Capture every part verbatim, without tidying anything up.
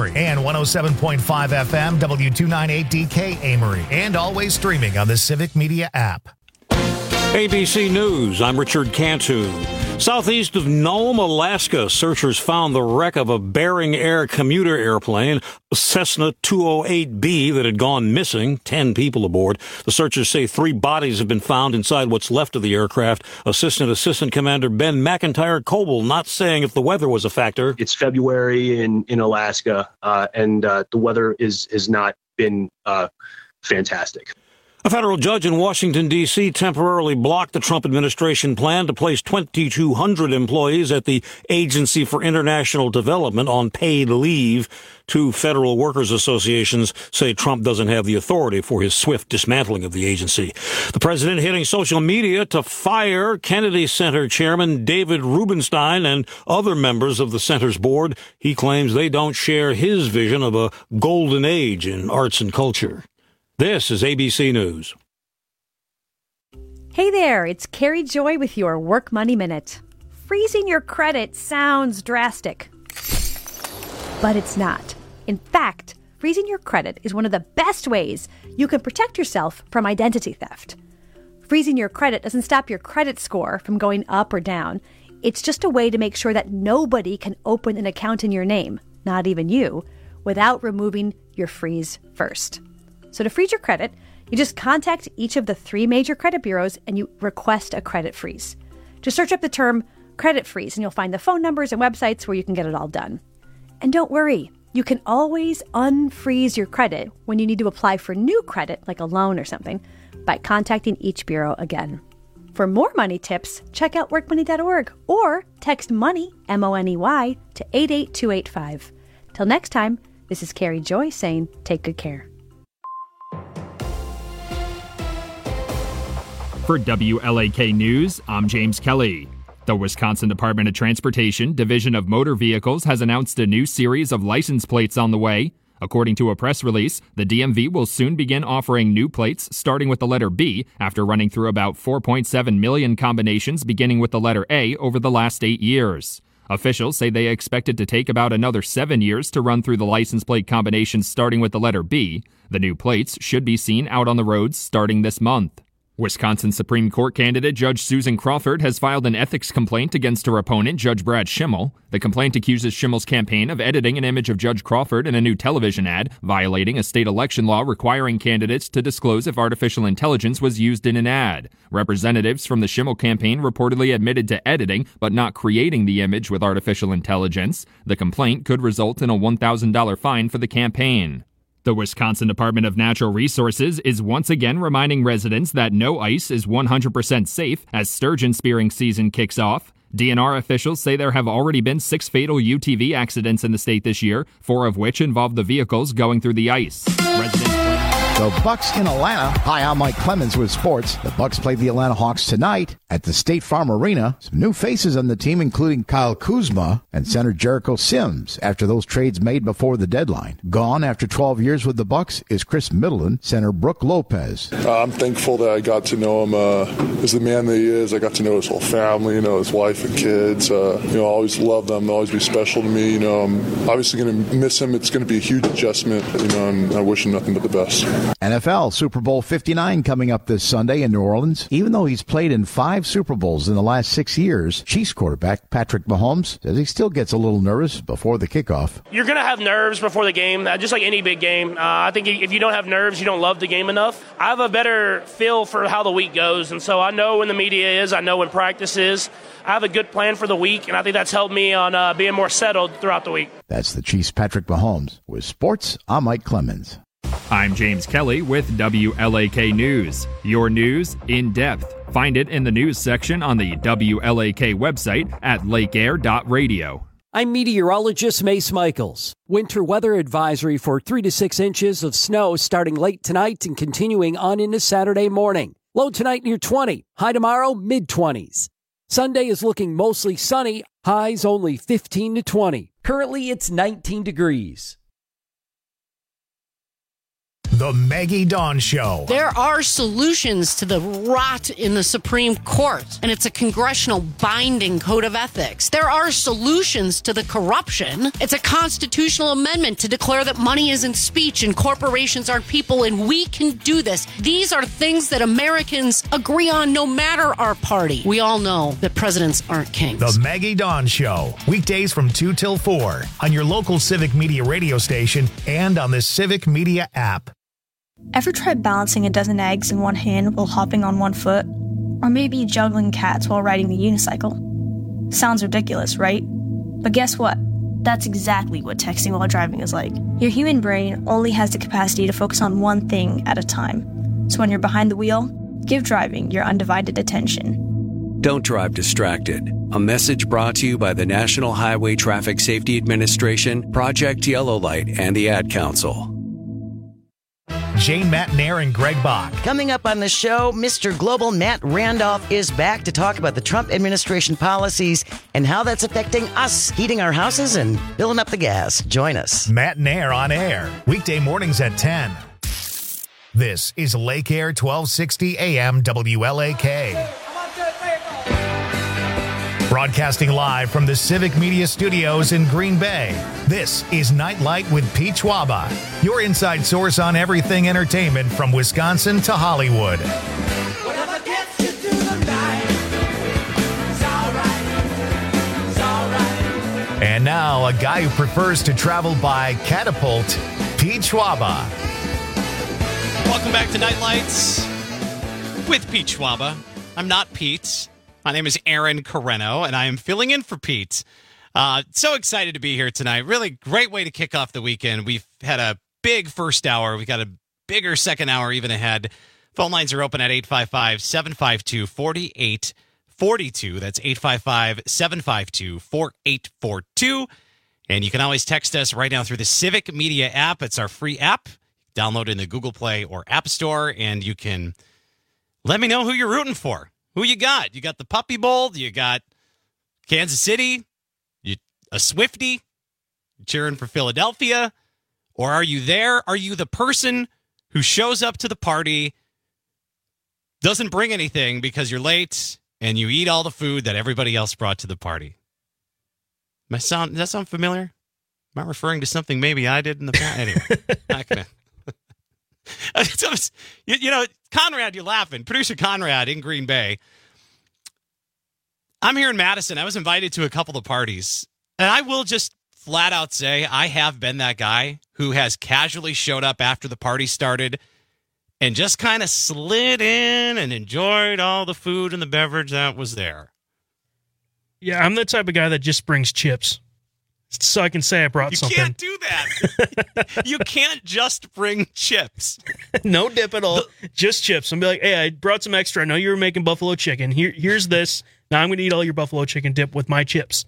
Amory, and one oh seven point five F M, W two ninety-eight D K Amory, and always streaming on the Civic Media app. A B C News, I'm Richard Cantu. Southeast of Nome, Alaska, searchers found the wreck of a Bering Air commuter airplane, Cessna two oh eight B, that had gone missing, ten people aboard. The searchers say three bodies have been found inside what's left of the aircraft. Assistant Assistant Commander Ben McIntyre Coble not saying if the weather was a factor. It's February in, in Alaska, uh, and uh, the weather is has not been uh, fantastic. A federal judge in Washington, D C temporarily blocked the Trump administration plan to place twenty-two hundred employees at the Agency for International Development on paid leave. Two federal workers associations say Trump doesn't have the authority for his swift dismantling of the agency. The president hitting social media to fire Kennedy Center chairman David Rubenstein and other members of the center's board. He claims they don't share his vision of a golden age in arts and culture. This is A B C News. Hey there, it's Carrie Joy with your Work Money Minute. Freezing your credit sounds drastic, but it's not. In fact, freezing your credit is one of the best ways you can protect yourself from identity theft. Freezing your credit doesn't stop your credit score from going up or down. It's just a way to make sure that nobody can open an account in your name, not even you, without removing your freeze first. So to freeze your credit, you just contact each of the three major credit bureaus and you request a credit freeze. Just search up the term credit freeze and you'll find the phone numbers and websites where you can get it all done. And don't worry, you can always unfreeze your credit when you need to apply for new credit, like a loan or something, by contacting each bureau again. For more money tips, check out work money dot org or text MONEY, M O N E Y, to eight eight two eight five. Till next time, this is Carrie Joy saying take good care. For W L A K News, I'm James Kelly. The Wisconsin Department of Transportation Division of Motor Vehicles has announced a new series of license plates on the way. According to a press release, the D M V will soon begin offering new plates starting with the letter B after running through about four point seven million combinations beginning with the letter A over the last eight years. Officials say they expect it to take about another seven years to run through the license plate combinations starting with the letter B. The new plates should be seen out on the roads starting this month. Wisconsin Supreme Court candidate Judge Susan Crawford has filed an ethics complaint against her opponent, Judge Brad Schimmel. The complaint accuses Schimmel's campaign of editing an image of Judge Crawford in a new television ad, violating a state election law requiring candidates to disclose if artificial intelligence was used in an ad. Representatives from the Schimmel campaign reportedly admitted to editing, but not creating the image with artificial intelligence. The complaint could result in a one thousand dollars fine for the campaign. The Wisconsin Department of Natural Resources is once again reminding residents that no ice is one hundred percent safe as sturgeon spearing season kicks off. D N R officials say there have already been six fatal U T V accidents in the state this year, four of which involved the vehicles going through the ice. Residents The Bucks in Atlanta. Hi, I'm Mike Clemens with sports. The Bucks play the Atlanta Hawks tonight at the State Farm Arena. Some new faces on the team, including Kyle Kuzma and center Jericho Sims, after those trades made before the deadline. Gone after twelve years with the Bucks is Chris Middleton, center Brooke Lopez. Uh, I'm thankful that I got to know him uh, as the man that he is. I got to know his whole family, you know, his wife and kids. Uh, you know, I always love them. They'll always be special to me. You know, I'm obviously going to miss him. It's going to be a huge adjustment, you know, and I wish him nothing but the best. N F L Super Bowl fifty-nine coming up this Sunday in New Orleans. Even though he's played in five Super Bowls in the last six years, Chiefs quarterback Patrick Mahomes says he still gets a little nervous before the kickoff. You're going to have nerves before the game, just like any big game. Uh, I think if you don't have nerves, you don't love the game enough. I have a better feel for how the week goes, and so I know when the media is, I know when practice is. I have a good plan for the week, and I think that's helped me on uh, being more settled throughout the week. That's the Chiefs' Patrick Mahomes. With sports, I'm Mike Clemens. I'm James Kelly with W L A K News. Your news in depth. Find it in the news section on the W L A K website at lake air dot radio. I'm meteorologist Mace Michaels. Winter weather advisory for three to six inches of snow starting late tonight and continuing on into Saturday morning. Low tonight near twenty. High tomorrow, mid-twenties. Sunday is looking mostly sunny. Highs only fifteen to twenty. Currently, it's nineteen degrees. The Maggie Dawn Show. There are solutions to the rot in the Supreme Court, and it's a congressional binding code of ethics. There are solutions to the corruption. It's a constitutional amendment to declare that money isn't speech and corporations aren't people, and we can do this. These are things that Americans agree on no matter our party. We all know that presidents aren't kings. The Maggie Dawn Show. Weekdays from two till four on your local Civic Media radio station and on the Civic Media app. Ever tried balancing a dozen eggs in one hand while hopping on one foot? Or maybe juggling cats while riding the unicycle? Sounds ridiculous, right? But guess what? That's exactly what texting while driving is like. Your human brain only has the capacity to focus on one thing at a time. So when you're behind the wheel, give driving your undivided attention. Don't drive distracted. A message brought to you by the National Highway Traffic Safety Administration, Project Yellow Light, and the Ad Council. Jane Matnair and Greg Bach. Coming up on the show, Mister Global Matt Randolph is back to talk about the Trump administration policies and how that's affecting us, heating our houses and filling up the gas. Join us. Matt Nair on air, weekday mornings at ten. This is Lake Air twelve sixty A M W L A K. Broadcasting live from the Civic Media Studios in Green Bay, this is Nightlight with Pete Schwaba, your inside source on everything entertainment from Wisconsin to Hollywood. Whatever gets you through the night, it's all right, it's all right. And now, a guy who prefers to travel by catapult, Pete Schwaba. Welcome back to Nightlights with Pete Schwaba. I'm not Pete. My name is Aaron Carreno, and I am filling in for Pete. Uh, so excited to be here tonight. Really great way to kick off the weekend. We've had a big first hour. We've got a bigger second hour even ahead. Phone lines are open at eight five five, seven five two, four eight four two. That's eight five five, seven five two, four eight four two. And you can always text us right now through the Civic Media app. It's our free app. Download it in the Google Play or App Store, and you can let me know who you're rooting for. Who you got? You got the Puppy Bowl? You got Kansas City? You a Swiftie? You cheering for Philadelphia? Or are you there? Are you the person who shows up to the party, doesn't bring anything because you're late, and you eat all the food that everybody else brought to the party? Am I sound, does that sound familiar? Am I referring to something maybe I did in the past? Anyway, not gonna. you, you know, Conrad, you're laughing. Producer Conrad in Green Bay. I'm here in Madison. I was invited to a couple of parties, and I will just flat out say I have been that guy who has casually showed up after the party started and just kind of slid in and enjoyed all the food and the beverage that was there. Yeah, I'm the type of guy that just brings chips. So I can say I brought you something. You can't do that. You can't just bring chips. No dip at all. The, just chips. And be like, hey, I brought some extra. I know you were making buffalo chicken. Here, Here's this. Now I'm going to eat all your buffalo chicken dip with my chips.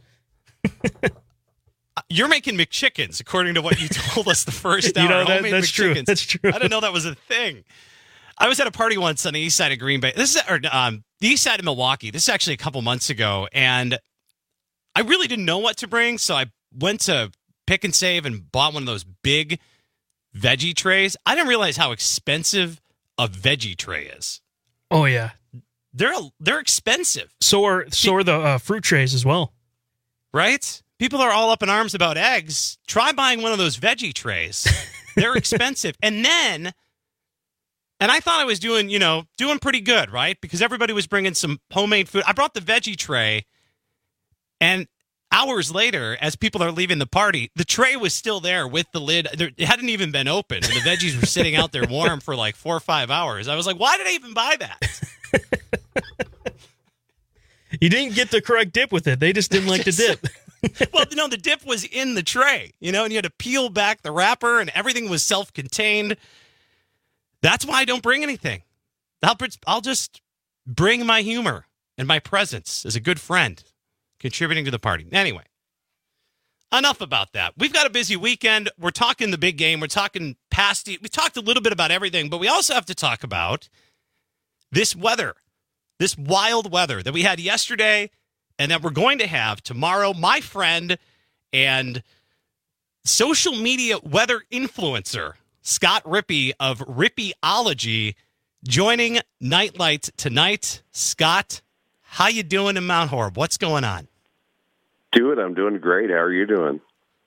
You're making McChickens, according to what you told us the first hour. You know, that, McChickens. that's true. That's true. I didn't know that was a thing. I was at a party once on the east side of Green Bay. This is or, um, the east side of Milwaukee. This is actually a couple months ago, and I really didn't know what to bring, so I went to Pick and Save and bought one of those big veggie trays. I didn't realize how expensive a veggie tray is. Oh yeah, they're they're expensive. So are so are the uh, fruit trays as well, right? People are all up in arms about eggs. Try buying one of those veggie trays. They're expensive, and then, and I thought I was doing you know doing pretty good, right? Because everybody was bringing some homemade food. I brought the veggie tray, and hours later, as people are leaving the party, the tray was still there with the lid. It hadn't even been opened, and the veggies were sitting out there warm for like four or five hours. I was like, why did I even buy that? You didn't get the correct dip with it. They just didn't like the dip. Well, no, the dip was in the tray, you know, and you had to peel back the wrapper, and everything was self-contained. That's why I don't bring anything. I'll, I'll just bring my humor and my presence as a good friend, contributing to the party. Anyway, enough about that. We've got a busy weekend. We're talking the big game. We're talking past it. We talked a little bit about everything, but we also have to talk about this weather, this wild weather that we had yesterday and that we're going to have tomorrow. My friend and social media weather influencer Scott Rippey of Rippeyology, joining Nightlight tonight. Scott, how you doing in Mount Horeb? What's going on? Dude, I'm doing great. How are you doing?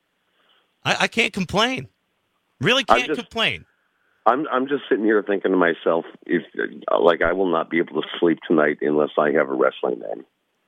I, I can't complain. Really can't I'm just, complain. I'm I'm just sitting here thinking to myself, if like I will not be able to sleep tonight unless I have a wrestling name.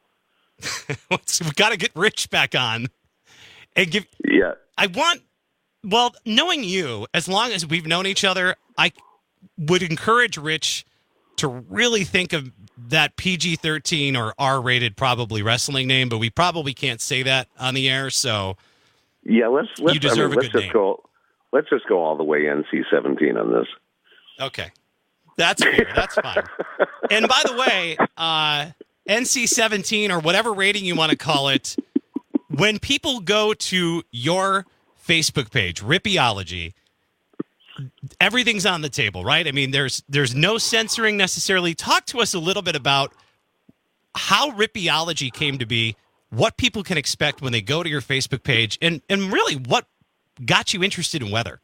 We've got to get Rich back on and give. Yeah, I want. Well, knowing you, as long as we've known each other, I would encourage Rich to really think of that P G thirteen or R-rated probably wrestling name, but we probably can't say that on the air. So yeah, let's let's you deserve I mean, a let's good just name. go. Let's just go all the way N C seventeen on this. Okay, that's fair. That's fine. And by the way, uh, N C seventeen or whatever rating you want to call it, when people go to your Facebook page, Rippeyology, everything's on the table, right? I mean, there's there's no censoring necessarily. Talk to us a little bit about how Rippeyology came to be, what people can expect when they go to your Facebook page, and, and really what got you interested in weather.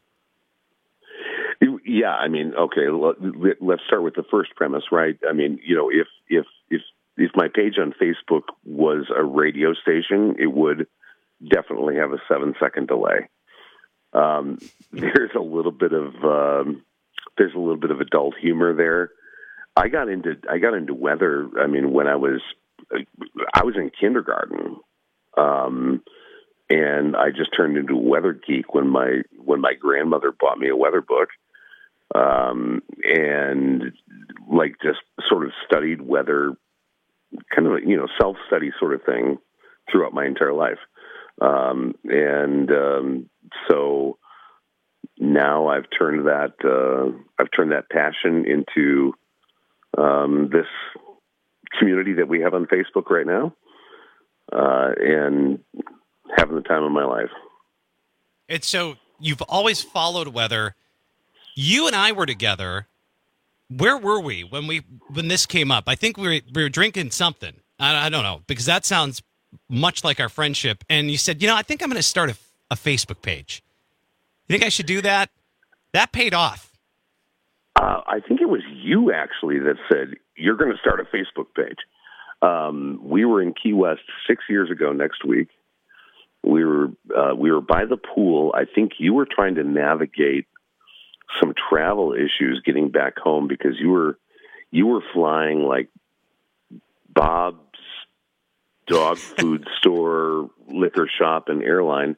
Yeah, I mean, okay, let's start with the first premise, right? I mean, you know, if if if if my page on Facebook was a radio station, it would definitely have a seven-second delay. Um, there's a little bit of um, there's a little bit of adult humor there. I got into I got into weather. I mean, when I was I was in kindergarten, um, and I just turned into a weather geek when my when my grandmother bought me a weather book, um, and like just sort of studied weather, kind of a, you know self study sort of thing throughout my entire life. Um, and, um, so now I've turned that, uh, I've turned that passion into, um, this community that we have on Facebook right now, uh, and having the time of my life. It's so you've always followed weather. You and I were together. Where were we when we, when this came up? I think we were, we were drinking something. I, I don't know, because that sounds much like our friendship, and you said, you know, I think I'm going to start a, a Facebook page. You think I should do that? That paid off. Uh, I think it was you, actually, that said, you're going to start a Facebook page. Um, we were in Key West six years ago next week. We were uh, we were by the pool. I think you were trying to navigate some travel issues getting back home because you were you were flying like Bob's dog food store, liquor shop, and airline,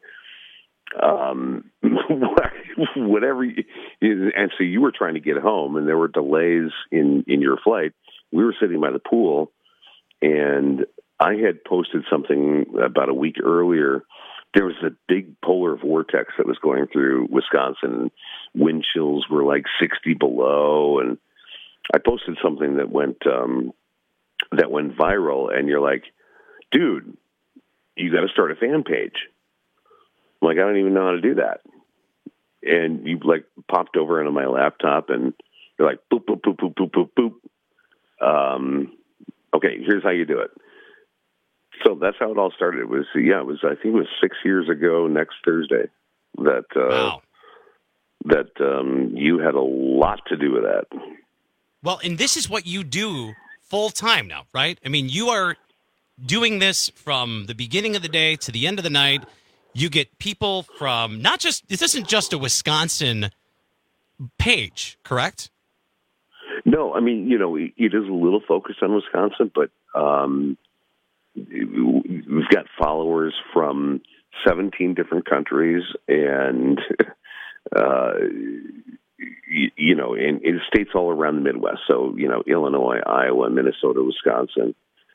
um, whatever. You, and so you were trying to get home, and there were delays in, in your flight. We were sitting by the pool, and I had posted something about a week earlier. There was a big polar vortex that was going through Wisconsin. Wind chills were like sixty below, and I posted something that went um, that went viral. And you're like, dude, you got to start a fan page. I'm like, I don't even know how to do that. And you like popped over into my laptop and you're like, boop, boop, boop, boop, boop, boop, boop. Um, okay, here's how you do it. So that's how it all started. It was, yeah, it was, I think it was six years ago next Thursday that, uh, wow. that um, you had a lot to do with that. Well, and this is what you do full time now, right? I mean, you are doing this from the beginning of the day to the end of the night. You get people from not just, this isn't just a Wisconsin page, correct? No, I mean, you know, it is a little focused on Wisconsin, but um, we've got followers from seventeen different countries and, uh, you, you know, in, in states all around the Midwest. So, you know, Illinois, Iowa, Minnesota, Wisconsin.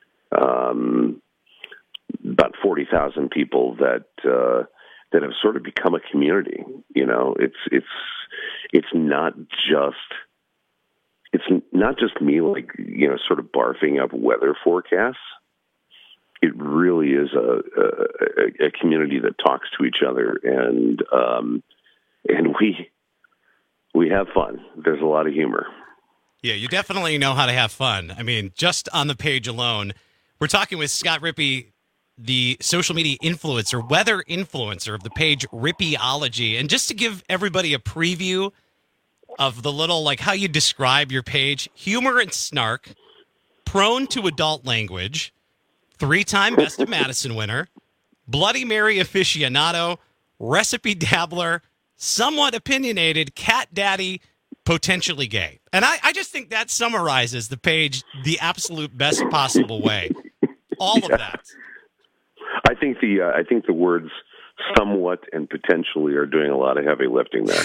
Um, about forty thousand people that uh, that have sort of become a community. You know, it's it's it's not just it's not just me, like, you know, sort of barfing up weather forecasts. It really is a, a, a community that talks to each other, and um, and we we have fun. There's a lot of humor. Yeah, you definitely know how to have fun. I mean, just on the page alone. We're talking with Scott Rippey the social media influencer, weather influencer of the page Rippyology. And just to give everybody a preview of the little, like how you describe your page, humor and snark, prone to adult language, three-time Best of Madison winner, Bloody Mary aficionado, recipe dabbler, somewhat opinionated, cat daddy, potentially gay. And I, I just think that summarizes the page the absolute best possible way. All yeah. of that. I think the uh, I think the words somewhat and potentially are doing a lot of heavy lifting there.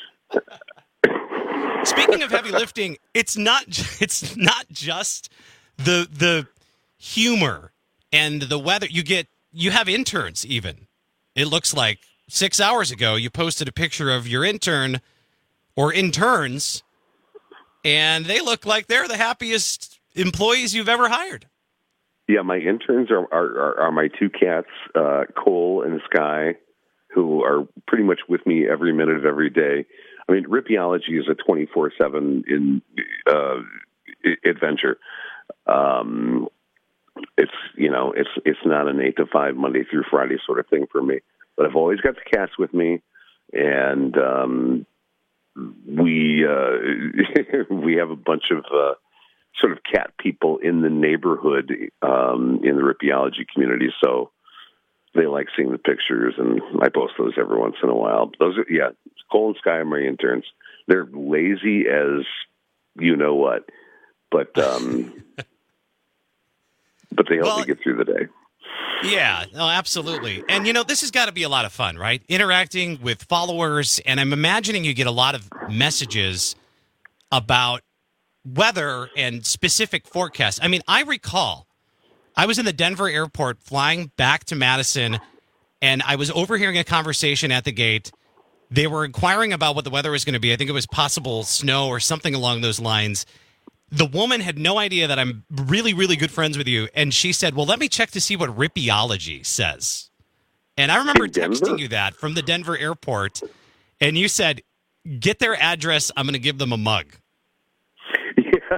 Speaking of heavy lifting, it's not it's not just the the humor and the weather. You get you have interns even. It looks like six hours ago you posted a picture of your intern or interns, and they look like they're the happiest employees you've ever hired. Yeah, my interns are are, are my two cats, uh, Cole and Sky, who are pretty much with me every minute of every day. I mean, Rippyology is a twenty-four seven in uh, adventure. Um, it's you know, it's it's not an eight to five Monday through Friday sort of thing for me. But I've always got the cats with me, and um, we uh, we have a bunch of uh, sort of cat people in the neighborhood um, in the Rippyology community. So they like seeing the pictures, and I post those every once in a while. Those are, yeah, Cole and Sky are my interns. They're lazy as you know what, but um, but they help well, me get through the day. Yeah, no, absolutely. And, you know, this has got to be a lot of fun, right? Interacting with followers, and I'm imagining you get a lot of messages about weather and specific forecasts. I mean, I recall I was in the Denver airport flying back to Madison, and I was overhearing a conversation at the gate. They were inquiring about what the weather was going to be. I think it was possible snow or something along those lines. The woman had no idea that I'm really, really good friends with you, and she said, well, let me check to see what Rippyology says. And I remember texting you that from the Denver airport, and you said, get their address, I'm going to give them a mug. Yeah.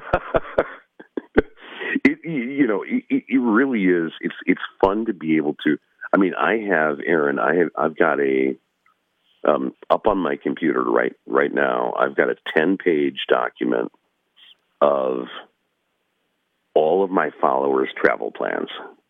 it, you know, it, it really is. It's it's fun to be able to, I mean, I have, Aaron, I have, I've got a, um, up on my computer right right now, I've got a ten-page document of all of my followers' travel plans.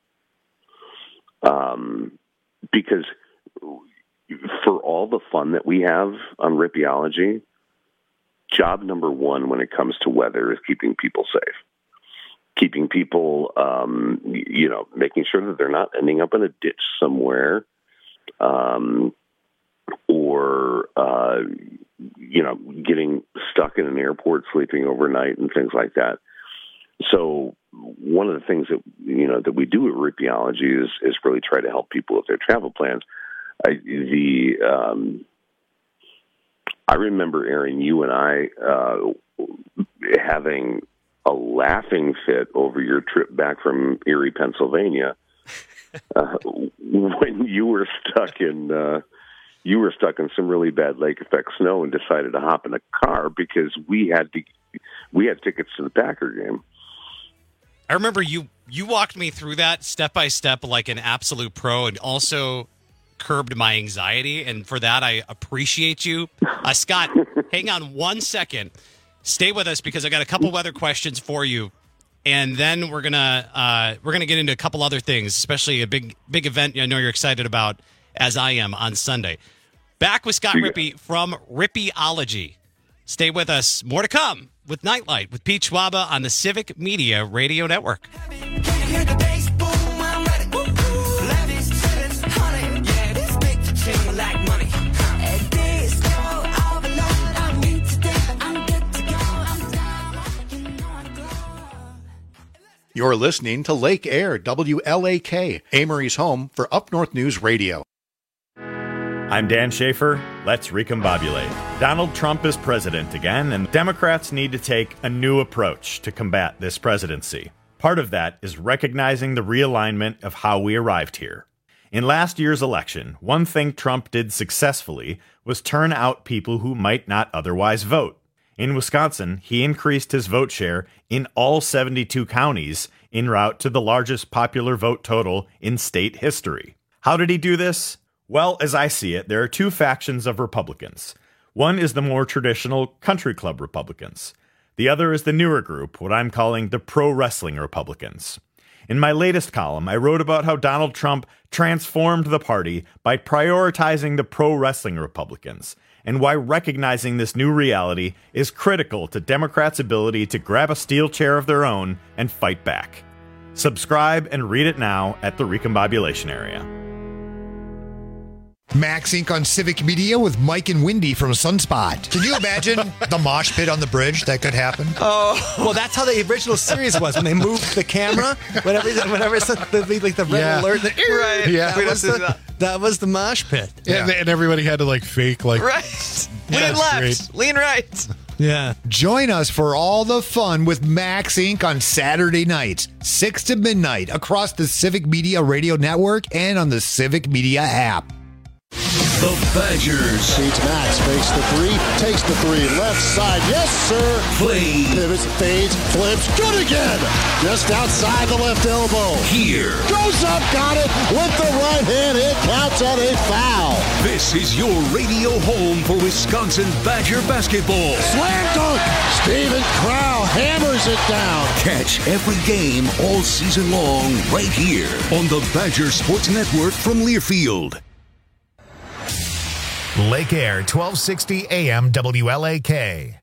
Um, because for all the fun that we have on Rippyology, job number one when it comes to weather is keeping people safe. Keeping people, um, you know, making sure that they're not ending up in a ditch somewhere, um, or, uh, you know, getting stuck in an airport, sleeping overnight, and things like that. So one of the things that, you know, that we do at Rippyology is, is really try to help people with their travel plans. I, the, um, I remember, Aaron, you and I uh, having a laughing fit over your trip back from Erie, Pennsylvania, uh, when you were stuck in, uh, you were stuck in some really bad lake effect snow and decided to hop in a car because we had to, we had tickets to the Packer game. I remember you, you walked me through that step by step like an absolute pro, and also curbed my anxiety. And for that, I appreciate you. Uh, Scott, hang on one second. Stay with us because I got a couple weather questions for you. And then we're going to, uh, we're going to get into a couple other things, especially a big, big event I know you're excited about, as I am, on Sunday. Back with Scott Rippey from Rippyology. Stay with us. More to come with Nightlight with Pete Schwaba on the Civic Media Radio Network. You're listening to Lake Air, W L A K, Amory's home for Up North News Radio. I'm Dan Schaefer. Let's recombobulate. Donald Trump is president again, and Democrats need to take a new approach to combat this presidency. Part of that is recognizing the realignment of how we arrived here. In last year's election, one thing Trump did successfully was turn out people who might not otherwise vote. In Wisconsin, he increased his vote share in all seventy-two counties en route to the largest popular vote total in state history. How did he do this? Well, as I see it, there are two factions of Republicans. One is the more traditional country club Republicans. The other is the newer group, what I'm calling the pro-wrestling Republicans. In my latest column, I wrote about how Donald Trump transformed the party by prioritizing the pro-wrestling Republicans, and why recognizing this new reality is critical to Democrats' ability to grab a steel chair of their own and fight back. Subscribe and read it now at the Recombobulation Area. Max Incorporated on Civic Media with Mike and Wendy from Sunspot. Can you imagine the mosh pit on the bridge that could happen? Oh, well, that's how the original series was when they moved the camera. Whenever, whenever it's the, the, like the red Yeah. alert, the, Right. Yeah, We that was, don't do the, that. that was the mosh pit. Yeah. And, and everybody had to like fake like Right. Yeah, lean that's left, great. lean right. Yeah. Join us for all the fun with Max Incorporated on Saturday nights, six to midnight, across the Civic Media Radio Network and on the Civic Media app. The Badgers. Beats Max, fakes the three, takes the three, left side, yes sir. Play. Pivots, fades, flips, good again. Just outside the left elbow. Here. Goes up, got it with the right hand. It counts on a foul. This is your radio home for Wisconsin Badger basketball. Slam dunk. Steven Crow hammers it down. Catch every game all season long right here on the Badger Sports Network from Learfield. Lake Air, twelve sixty A M W L A K.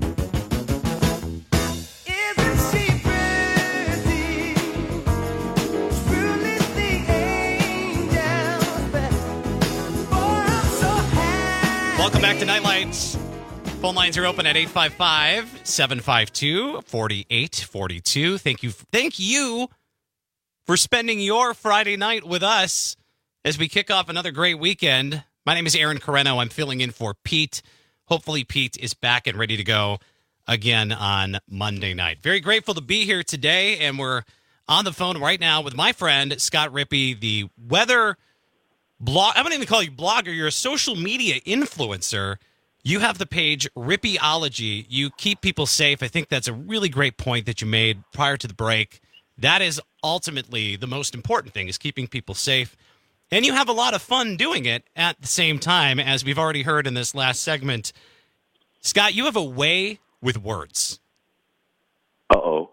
Welcome back to Nightlights. Phone lines are open at eight five five, seven five two, four eight four two. Thank you, thank you for spending your Friday night with us as we kick off another great weekend. My name is Aaron Carreno. I'm filling in for Pete. Hopefully Pete is back and ready to go again on Monday night. Very grateful to be here today, and we're on the phone right now with my friend Scott Rippey, the weather blog. I'm not even call you blogger. You're a social media influencer. You have the page Rippeyology. You keep people safe. I think that's a really great point that you made prior to the break. That is ultimately the most important thing, is keeping people safe. And you have a lot of fun doing it at the same time, as we've already heard in this last segment. Scott, you have a way with words. Uh-oh.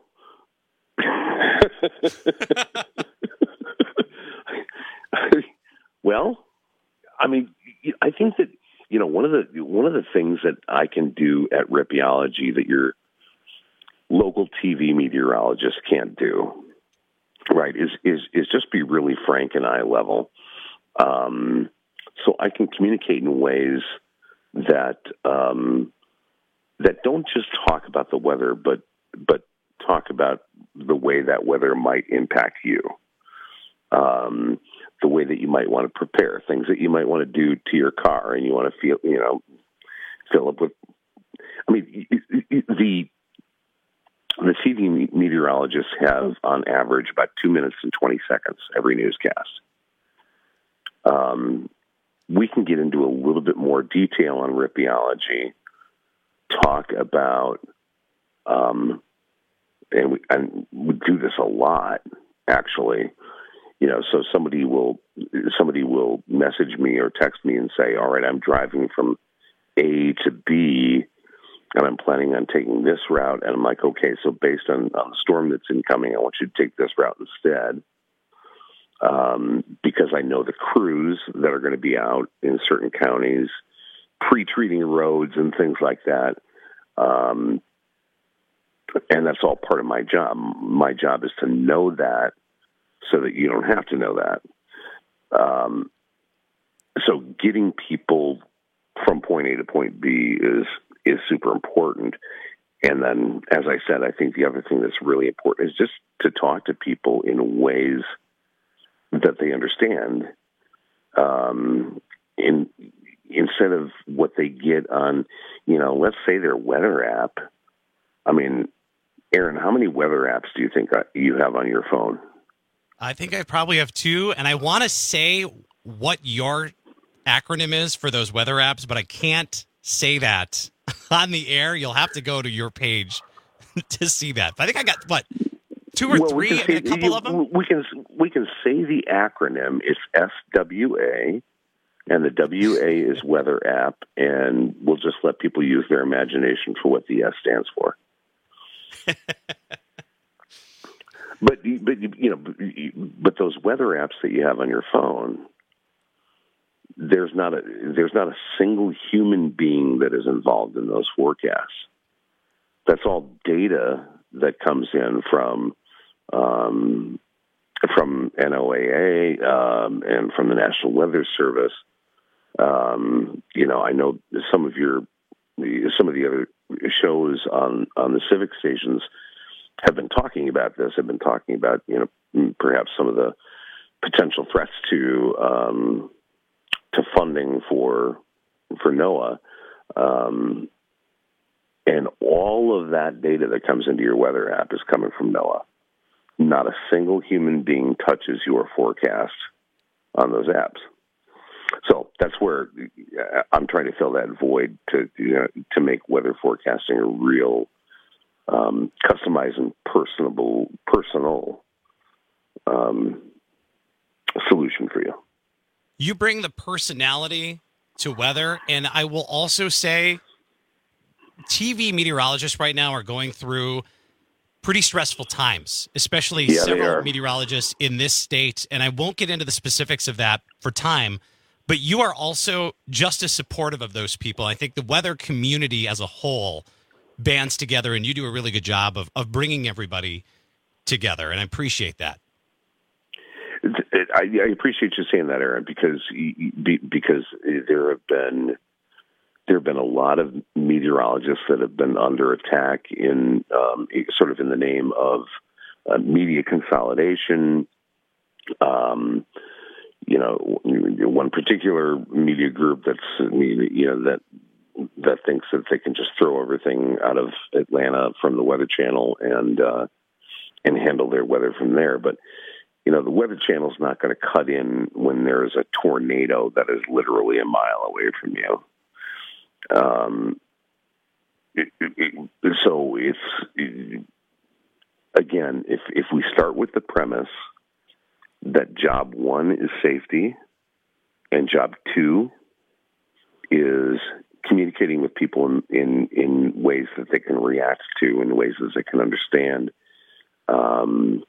Well, I mean, I think that, you know, one of the one of the things that I can do at Rippeyology that your local T V meteorologist can't do, right, is is is just be really frank and eye level. Um, so I can communicate in ways that um, that don't just talk about the weather, but but talk about the way that weather might impact you, um, the way that you might want to prepare, things that you might want to do to your car, and you want to feel, you know, fill up with. I mean, the the T V meteorologists have on average about two minutes and twenty seconds every newscast. Um, we can get into a little bit more detail on Rippeyology, talk about, um, and we, and we do this a lot, actually. You know, so somebody will somebody will message me or text me and say, "All right, I'm driving from A to B, and I'm planning on taking this route." And I'm like, "Okay, so based on, on the storm that's incoming, I want you to take this route instead." Um, because I know the crews that are going to be out in certain counties, pre-treating roads and things like that. Um, and that's all part of my job. My job is to know that so that you don't have to know that. Um, so getting people from point A to point B is, is super important. And then, as I said, I think the other thing that's really important is just to talk to people in ways that they understand, um, in, instead of what they get on, you know, let's say their weather app. I mean, Aaron, how many weather apps do you think you have on your phone? I think I probably have two, and I want to say what your acronym is for those weather apps, but I can't say that on the air. You'll have to go to your page to see that. But I think I got, what, two or Well, we three, can I mean, a say- couple you- of them? We can we can say the acronym. It's S W A, and the W A is Weather App, and we'll just let people use their imagination for what the S stands for. but but you know, but those weather apps that you have on your phone, there's not a there's not a single human being that is involved in those forecasts. That's all data that comes in from um, from N O A A um, and from the National Weather Service. Um, you know, I know some of your some of the other shows on on the civic stations have been talking about this. Have been talking about you know perhaps some of the potential threats to um, to funding for for NOAA. Um, And all of that data that comes into your weather app is coming from NOAA. Not a single human being touches your forecast on those apps. So that's where I'm trying to fill that void to you know, to make weather forecasting a real um, customized and personable, personal um, solution for you. You bring the personality to weather, and I will also say T V meteorologists right now are going through pretty stressful times, especially Yeah, they several are. meteorologists in this state. And I won't get into the specifics of that for time, but you are also just as supportive of those people. I think the weather community as a whole bands together, and you do a really good job of, of bringing everybody together, and I appreciate that. I, I appreciate you saying that, Aaron, because because there have been there have been a lot of meteorologists that have been under attack in um, sort of in the name of uh, media consolidation. Um, you know, one particular media group that's you know that that thinks that they can just throw everything out of Atlanta from the Weather Channel and uh, and handle their weather from there, but. You know, the Weather Channel's not going to cut in when there's a tornado that is literally a mile away from you. Um, it, it, it, so it's, it, again, if, if we start with the premise that job one is safety and job two is communicating with people in, in, in ways that they can react to, in ways that they can understand, um,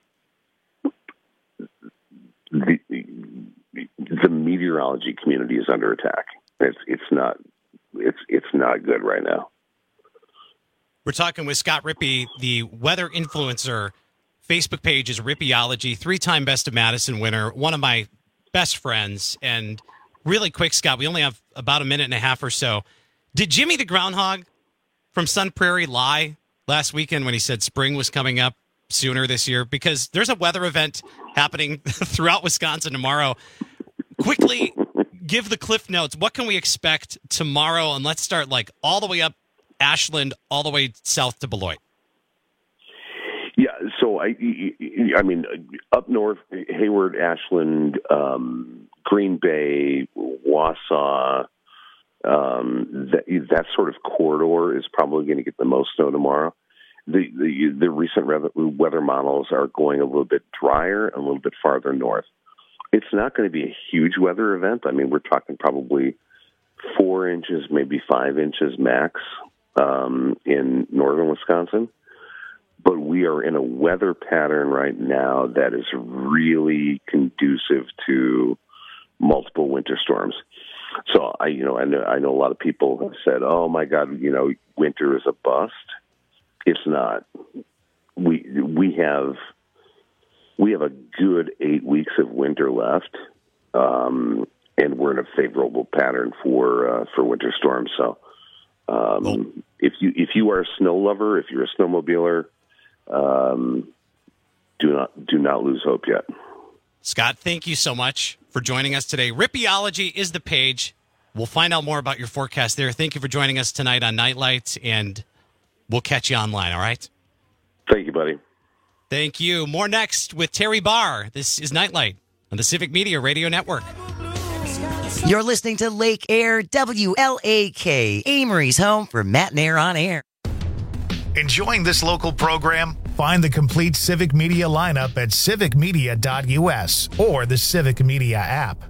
The, the meteorology community is under attack. It's it's not it's it's not good right now. We're talking with Scott Rippey, the weather influencer. Facebook page is Rippeyology, three-time Best of Madison winner, one of my best friends. And really quick, Scott, we only have about a minute and a half or so. Did Jimmy the Groundhog from Sun Prairie lie last weekend when he said spring was coming up sooner this year? Because there's a weather event happening throughout Wisconsin tomorrow. Quickly give the cliff notes. What can we expect tomorrow? And let's start like all the way up Ashland, all the way south to Beloit. Yeah. So I, I mean, up north, Hayward, Ashland, um, Green Bay, Wausau, um, that, that sort of corridor is probably going to get the most snow tomorrow. The, the the recent weather models are going a little bit drier, a little bit farther north. It's not going to be a huge weather event. I mean, we're talking probably four inches, maybe five inches max um, in northern Wisconsin. But we are in a weather pattern right now that is really conducive to multiple winter storms. So I, you know, I know I know a lot of people have said, "Oh my God, you know, winter is a bust." It's not. We we have we have a good eight weeks of winter left, um, and we're in a favorable pattern for uh, for winter storms. So, um, oh. if you if you are a snow lover, if you're a snowmobiler, um, do not do not lose hope yet. Scott, thank you so much for joining us today. Rippeyology is the page. We'll find out more about your forecast there. Thank you for joining us tonight on Nightlights, and we'll catch you online, all right? Thank you, buddy. Thank you. More next with Terry Barr. This is Nightlight on the Civic Media Radio Network. You're listening to Lake Air, W L A K, Amory's home for Matt and Air on Air. Enjoying this local program? Find the complete Civic Media lineup at civic media dot u s or the Civic Media app.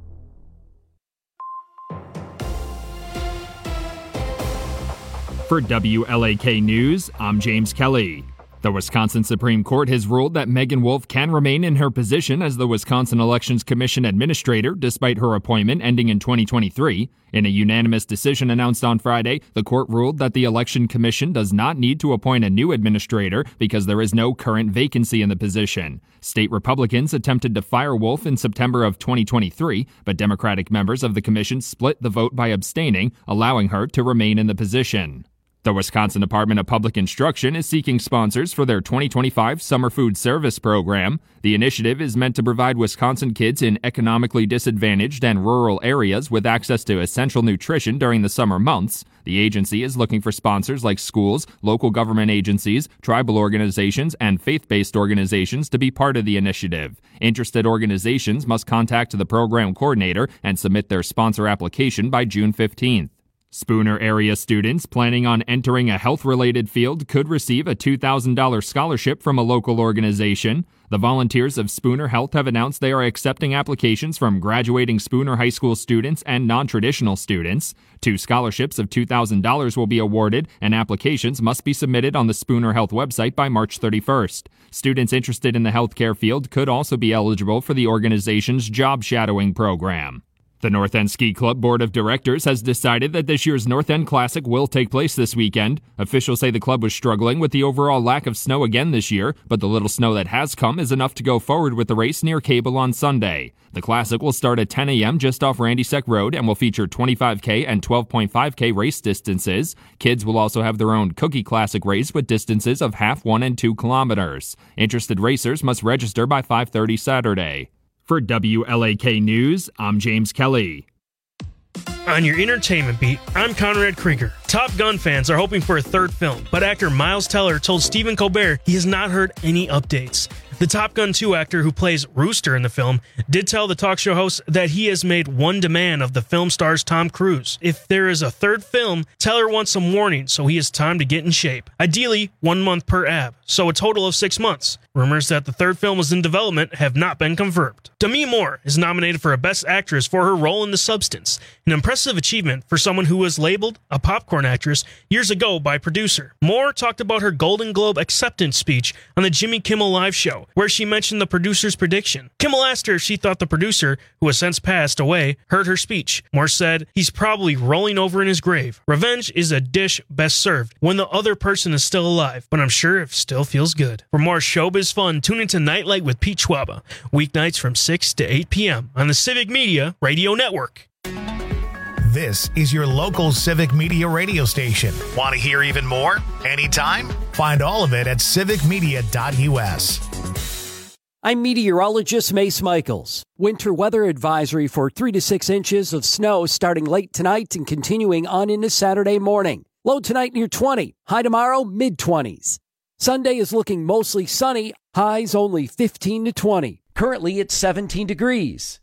For W L A K News, I'm James Kelly. The Wisconsin Supreme Court has ruled that Megan Wolf can remain in her position as the Wisconsin Elections Commission Administrator despite her appointment ending in twenty twenty-three. In a unanimous decision announced on Friday, the court ruled that the Election Commission does not need to appoint a new administrator because there is no current vacancy in the position. State Republicans attempted to fire Wolf in September of twenty twenty-three, but Democratic members of the commission split the vote by abstaining, allowing her to remain in the position. The Wisconsin Department of Public Instruction is seeking sponsors for their twenty twenty-five Summer Food Service program. The initiative is meant to provide Wisconsin kids in economically disadvantaged and rural areas with access to essential nutrition during the summer months. The agency is looking for sponsors like schools, local government agencies, tribal organizations, and faith-based organizations to be part of the initiative. Interested organizations must contact the program coordinator and submit their sponsor application by June fifteenth. Spooner area students planning on entering a health-related field could receive a two thousand dollars scholarship from a local organization. The volunteers of Spooner Health have announced they are accepting applications from graduating Spooner High School students and non-traditional students. Two scholarships of two thousand dollars will be awarded, and applications must be submitted on the Spooner Health website by March thirty-first. Students interested in the healthcare field could also be eligible for the organization's job shadowing program. The North End Ski Club Board of Directors has decided that this year's North End Classic will take place this weekend. Officials say the club was struggling with the overall lack of snow again this year, but the little snow that has come is enough to go forward with the race near Cable on Sunday. The Classic will start at ten a.m. just off Randyseck Road and will feature twenty-five K and twelve point five K race distances. Kids will also have their own Cookie Classic race with distances of half, one, and two kilometers. Interested racers must register by five thirty Saturday. For W L A K News, I'm James Kelly. On your entertainment beat, I'm Conrad Krieger. Top Gun fans are hoping for a third film, but actor Miles Teller told Stephen Colbert he has not heard any updates. The Top Gun two actor who plays Rooster in the film did tell the talk show host that he has made one demand of the film star's Tom Cruise. If there is a third film, Teller wants some warning, so he has time to get in shape. Ideally, one month per ab, so a total of six months. Rumors that the third film is in development have not been confirmed. Demi Moore is nominated for a Best Actress for her role in The Substance, an impressive achievement for someone who was labeled a popcorn actress years ago by producer. Moore talked about her Golden Globe acceptance speech on the Jimmy Kimmel Live show, where she mentioned the producer's prediction. Kimmel asked her if she thought the producer, who has since passed away, heard her speech. Moore said, "He's probably rolling over in his grave. Revenge is a dish best served when the other person is still alive, but I'm sure it still feels good." For more showbiz fun, tune into Nightlight with Pete Schwaba, weeknights from six to eight p.m. on the Civic Media Radio Network. This is your local Civic Media radio station. Want to hear even more? Anytime? Find all of it at civic media dot u s. I'm meteorologist Mace Michaels. Winter weather advisory for three to six inches of snow starting late tonight and continuing on into Saturday morning. Low tonight near twenty. High tomorrow, mid-twenties. Sunday is looking mostly sunny. Highs only fifteen to twenty. Currently it's seventeen degrees.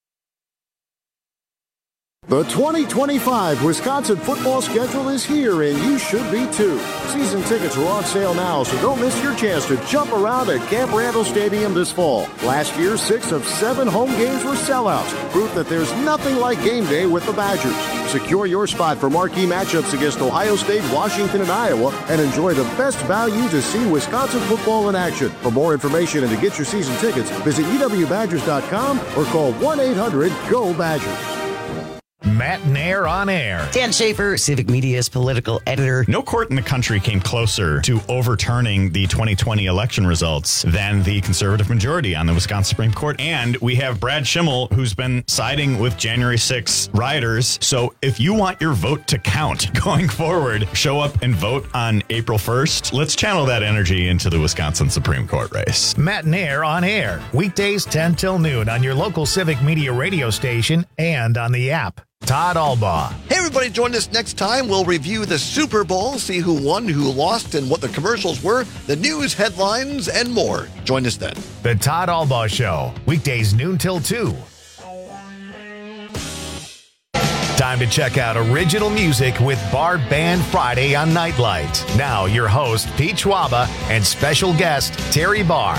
The twenty twenty-five Wisconsin football schedule is here, and you should be too. Season tickets are on sale now, so don't miss your chance to jump around at Camp Randall Stadium this fall. Last year, six of seven home games were sellouts, proof that there's nothing like game day with the Badgers. Secure your spot for marquee matchups against Ohio State, Washington, and Iowa, and enjoy the best value to see Wisconsin football in action. For more information and to get your season tickets, visit u w badgers dot com or call one eight hundred G O Badgers. Matt Nair on air. Dan Schaefer, Civic Media's political editor. No court in the country came closer to overturning the twenty twenty election results than the conservative majority on the Wisconsin Supreme Court. And we have Brad Schimmel, who's been siding with January sixth rioters. So if you want your vote to count going forward, show up and vote on April first. Let's channel that energy into the Wisconsin Supreme Court race. Matt Nair on air. Weekdays ten till noon on your local Civic Media radio station and on the app. Todd Albaugh. Hey, everybody, join us next time. We'll review the Super Bowl, see who won, who lost, and what the commercials were, the news headlines, and more. Join us then. The Todd Albaugh Show, weekdays noon till two. Time to check out original music with Bar Band Friday on Nightlight. Now, your host, Pete Schwaba, and special guest, Terry Barr.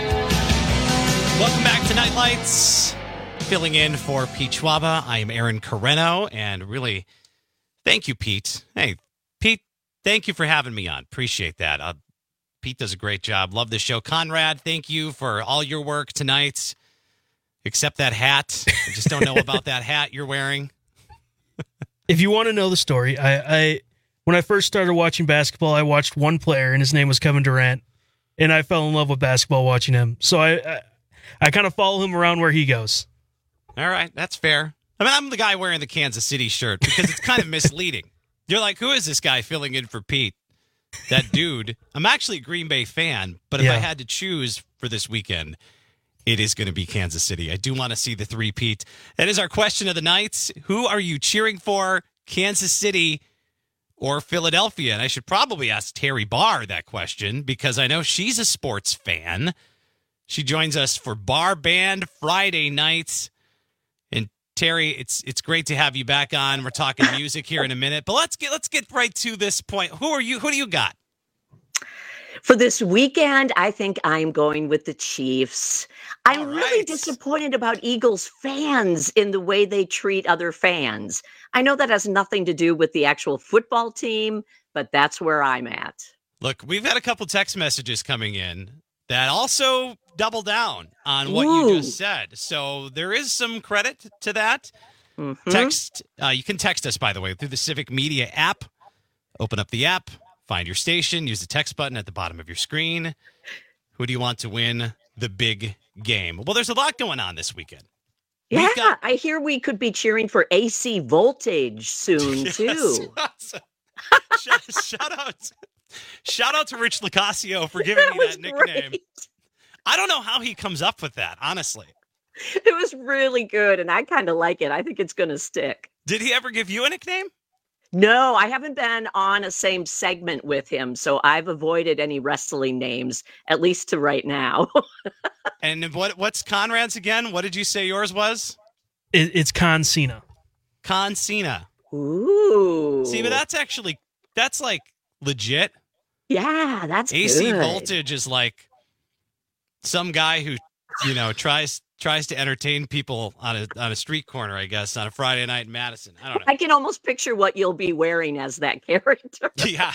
Welcome back to Nightlights. Filling in for Pete Schwaba, I am Aaron Carreno, and really, thank you, Pete. Hey, Pete, thank you for having me on. Appreciate that. Uh, Pete does a great job. Love the show. Conrad, thank you for all your work tonight. Except that hat. I just don't know about that hat you're wearing. If you want to know the story, I, I when I first started watching basketball, I watched one player, and his name was Kevin Durant, and I fell in love with basketball watching him. So I I, I kind of follow him around where he goes. All right, that's fair. I mean, I'm the guy wearing the Kansas City shirt because it's kind of misleading. You're like, who is this guy filling in for Pete? That dude. I'm actually a Green Bay fan, but if Yeah. I had to choose for this weekend, it is going to be Kansas City. I do want to see the three-peat. That is our question of the night. Who are you cheering for, Kansas City or Philadelphia? And I should probably ask Terry Barr that question because I know she's a sports fan. She joins us for Bar Band Friday nights. And Terry, it's it's great to have you back on. We're talking music here in a minute, but let's get let's get right to this point. Who are you? Who do you got? For this weekend, I think I'm going with the Chiefs. I'm really disappointed about Eagles fans in the way they treat other fans. I know that has nothing to do with the actual football team, but that's where I'm at. Look, we've had a couple text messages coming in that also double down on what Ooh. you just said. So there is some credit to that. Mm-hmm. Text, uh, you can text us, by the way, through the Civic Media app. Open up the app, find your station, use the text button at the bottom of your screen. Who do you want to win the big game? Well, there's a lot going on this weekend. Yeah, I hear we could be cheering for A C Voltage soon, Yes. too. shout, shout out, shout out to Rich Locasio for giving That me was that nickname. great. I don't know how he comes up with that, honestly. It was really good, and I kind of like it. I think it's going to stick. Did he ever give you a nickname? No, I haven't been on a same segment with him, so I've avoided any wrestling names, at least to right now. And what what's Conrad's again? What did you say yours was? It, it's Con Cena. Con Cena. Ooh. See, but that's actually, that's like legit. Yeah, that's A C good. Voltage is like some guy who, you know, tries tries to entertain people on a on a street corner, I guess, on a Friday night in Madison. I don't know. I can almost picture what you'll be wearing as that character. Yeah.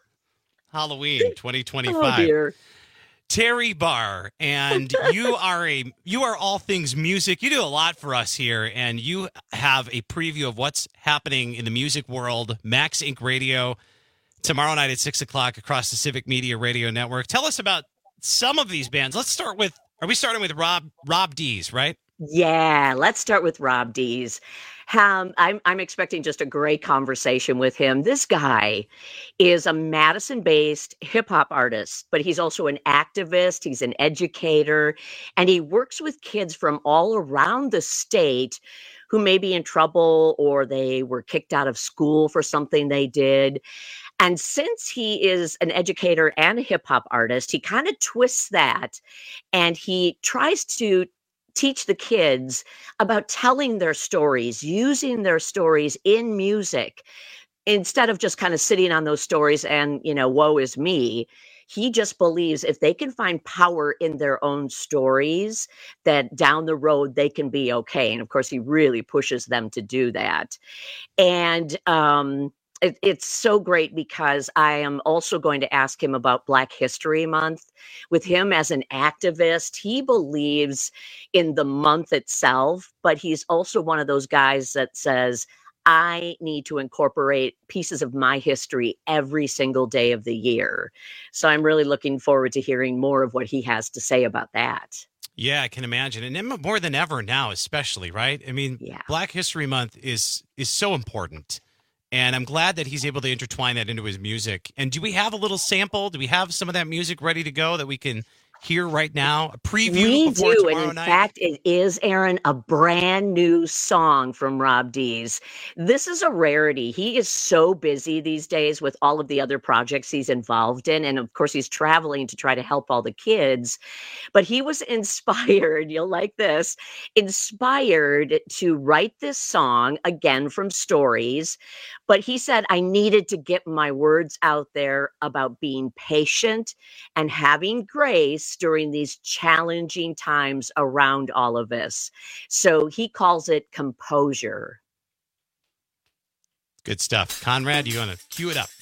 Halloween twenty twenty-five. Oh, dear. Terry Barr, and you are a you are all things music. You do a lot for us here, and you have a preview of what's happening in the music world. Max Inc Radio tomorrow night at six o'clock across the Civic Media Radio Network. Tell us about some of these bands. Let's start with. Are we starting with Rob Rob Dees, right? Yeah, let's start with Rob Dees. Um, I'm, I'm expecting just a great conversation with him. This guy is a Madison-based hip-hop artist, but he's also an activist. He's an educator, and he works with kids from all around the state who may be in trouble or they were kicked out of school for something they did. And since he is an educator and a hip-hop artist, he kind of twists that, and he tries to teach the kids about telling their stories, using their stories in music, instead of just kind of sitting on those stories and, you know, woe is me. He just believes if they can find power in their own stories, that down the road they can be okay. And of course, he really pushes them to do that. And um, it, it's so great because I am also going to ask him about Black History Month. With him as an activist, he believes in the month itself, but he's also one of those guys that says, I need to incorporate pieces of my history every single day of the year. So I'm really looking forward to hearing more of what he has to say about that. Yeah, I can imagine. And then more than ever now, especially, right? I mean, yeah. Black History Month is is so important. And I'm glad that he's able to intertwine that into his music. And do we have a little sample? Do we have some of that music ready to go that we can here right now? A preview We before do, tomorrow and in night? fact, it is, Aaron, a brand new song from Rob Dees. This is a rarity. He is so busy these days with all of the other projects he's involved in, and of course, he's traveling to try to help all the kids. But he was inspired, you'll like this, inspired to write this song, again from stories. But he said, I needed to get my words out there about being patient and having grace during these challenging times around all of us. So he calls it composure. Good stuff. Conrad, you want to cue it up?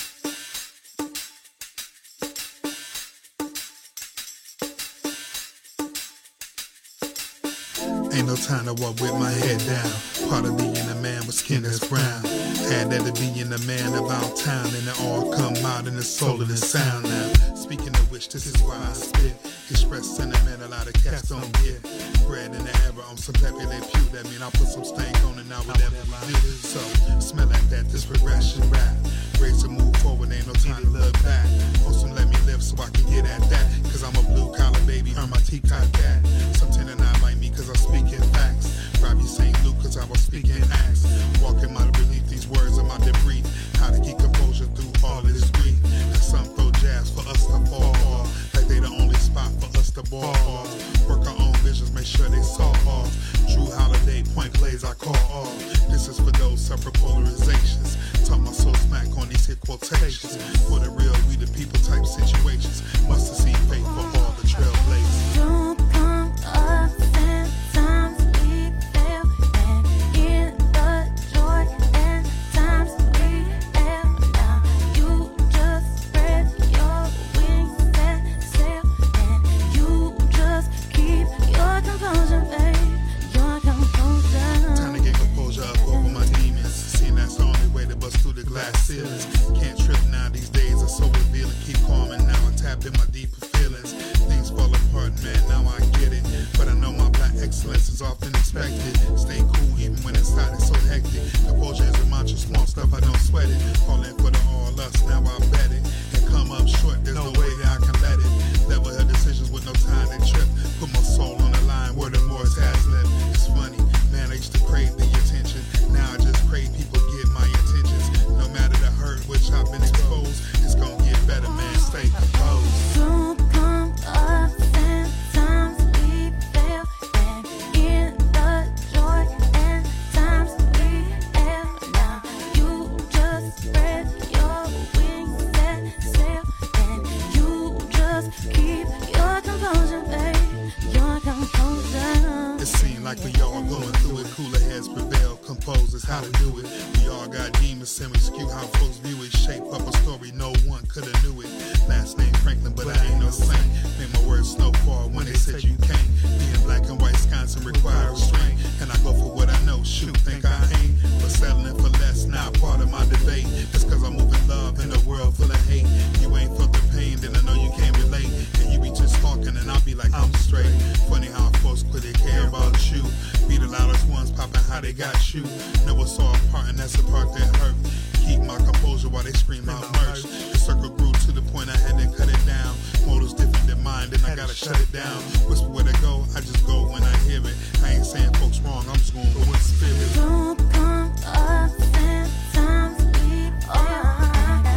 Ain't no time to walk with my head down. Part of being a man with skin that's brown. Had that to being a man about town, and it all come out in the soul of the sound now. Speaking of which, this is why I spit. Express sentiment a lot of cats don't get. Bred in the era on some peppy they pew. That mean I put some stank on it now whatever we do. So, smell like that, this progression rap. Race to move forward, ain't no time to look back. On some let me live so I can get at that. Cause I'm a blue collar baby, earn my teacup cat. Some tend to not like me cause I'm speaking facts. Robbie Saint Luke cause I was speaking acts. Walking my beneath these words of my debris. How to keep composure through all of this grief. And some throw jazz for us to fall off. Like they the only spot for us to ball off. Work our own visions, make sure they saw off. True holiday point plays I call off. This is for those separate polarizations. Talk my soul smack on these hit quotations. For the real, we the people type situations. Must have seen faith for all the trailblazers. Don't come up and times we fail, and in the joy and times we have now. You just spread your wings and sail, and you just keep your composure, babe. Your composure. Time to get composure up over my demons. Seeing that's the only way to bust through the glass ceilings. Can't trip now, these days are so revealing. Keep calm and now I tap in my deeper feelings. Things fall apart, man, now I get it. But I know my black excellence is often expected. Stay cool even when inside it's so hectic. Composure is a mantra, small stuff, I don't sweat it. Calling for the all us, now I bet it. And come up short, there's no way that I can let it. Level her decisions with no time to trip. Put my soul on the line where the Morris has lived. It's funny, man, I used to crave the attention. Now I just crave people get my intentions. No matter the hurt which I've been exposed, it's gonna get better, man, stay composed. Don't come up and times we fail, and in the joy and times we have now. You just spread your wings and sail, and you just keep your composure, babe. Your composure. It seemed like we all going through it. Cooler heads prevail, composers how to do it. We all got demons and we skew how folks view it. Shape up a story no one coulda knew it. Last name Franklin, but I ain't no saint. Made my words snowfall when they said you can't. Being black and white Wisconsin require restraint. And I go for what I know, shoot, think I ain't. But settling for less, not part of my debate. It's cause I'm moving love in a world full of hate. You ain't felt the pain, then I know you can't relate. And you be just talking and I'll be like, I'm straight. Funny how folks quit they care about you. Be the loudest ones popping how they got you. Never saw a part and that's the part that hurt. Keep my composure while they scream out merch. The circle grew to the point I had to cut it down. Motives different than mine, then I gotta shut it down. Whisper where to go, I just go when I hear it. I ain't saying folks wrong, I'm just going with spirit. Don't come up and times we fail,